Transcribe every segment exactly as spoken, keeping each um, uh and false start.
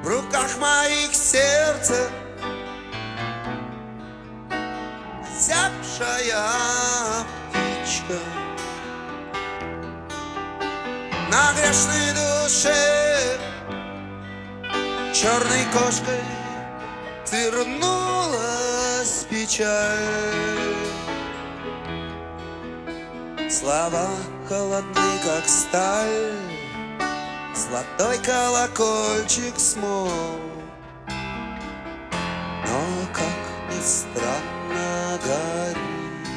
в руках моих сердце, озябшая птичка. На грешной душе черной кошкой свернулась печаль. Слова холодны, как сталь, золотой колокольчик смолк. Но, как ни странно, горит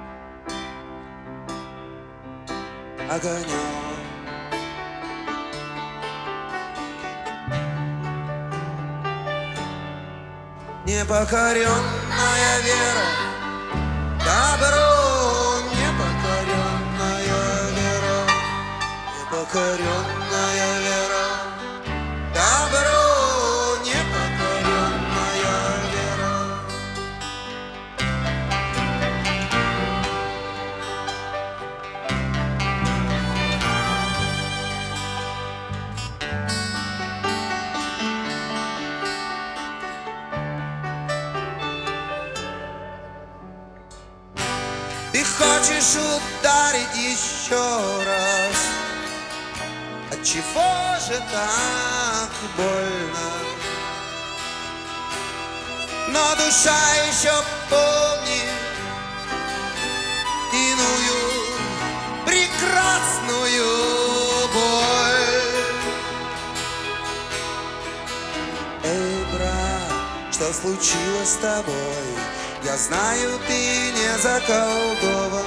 огонек. Непокоренная вера, добро, непокоренная вера, непокоренная вера, добро, непокоренная вера. Ты хочешь ударить еще раз? Отчего же так больно? Но душа еще помнит иную прекрасную боль. Эй, брат, что случилось с тобой? Я знаю, ты не заколдован.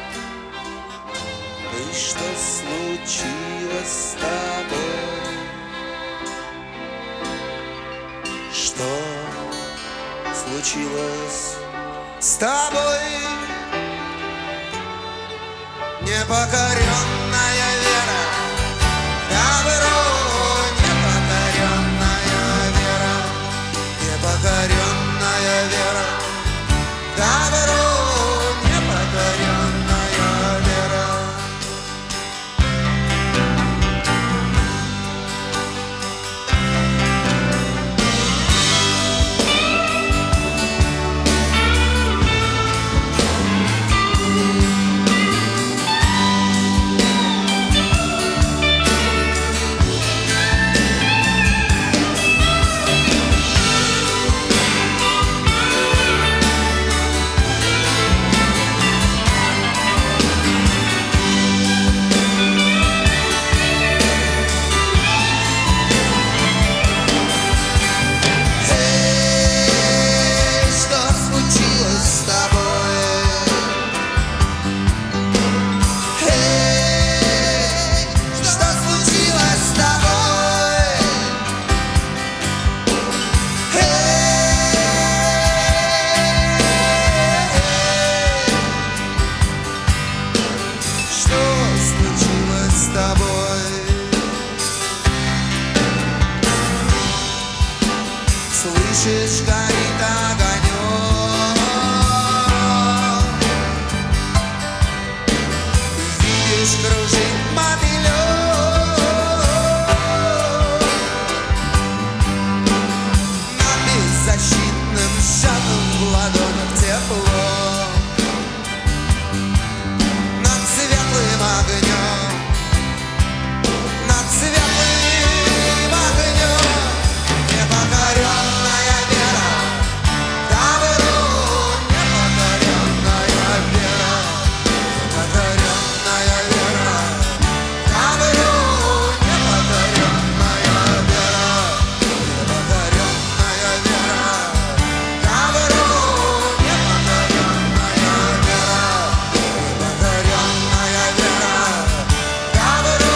И что случилось с тобой? Что случилось с тобой? Непокоренная вера, добро, непокоренная вера, непокоренная вера, добро, непокоренная вера. Слышишь, горит огонек, видишь, кружит мотылек над беззащитным шагом, в ладонях тепло, над светлым огнем, над светлым огнем. Непокоренная вера, добро, непокоренная вера, непокоренная вера, добро, непокоренная вера, непокоренная вера, добро, непокоренная вера, непокоренная вера, добро,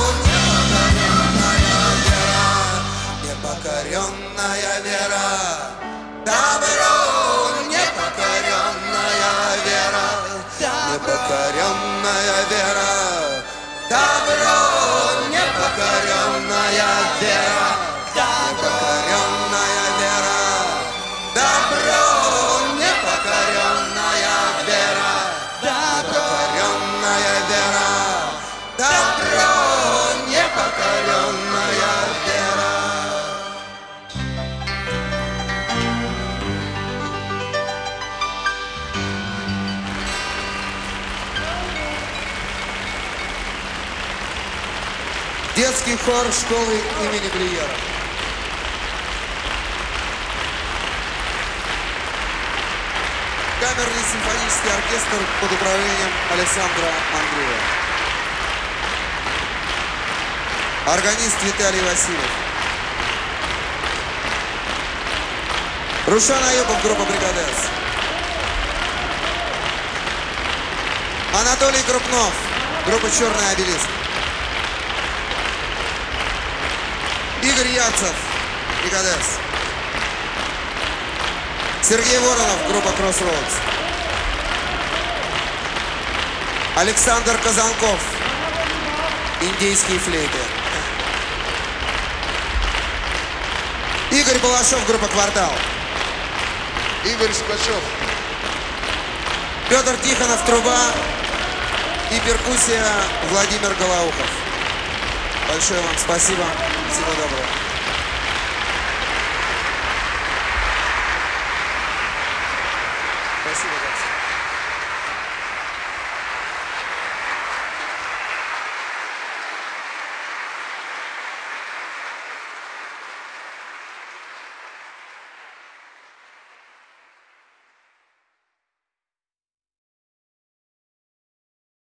непокоренная вера, непокоренная вера, добро, непокоренная вера, непокоренная вера, добро, непокоренная вера, непокоренная вера, добро, непокоренная вера. Детский хор школы имени Брюера. Камерный симфонический оркестр под управлением Александра Андреева. Органист Виталий Васильев. Рушан Аюпов, группа «Бригадес». Анатолий Крупнов, группа «Черный обелиск». Игорь Ярцев, «Бригадес». Сергей Воронов, группа «Кроссроудс». Александр Казанков, индейские флейты. Игорь Балашов, группа «Квартал». Игорь Скачев. Петр Тихонов, труба и перкуссия Владимир Голоухов. Большое вам спасибо. Всего доброго. Спасибо.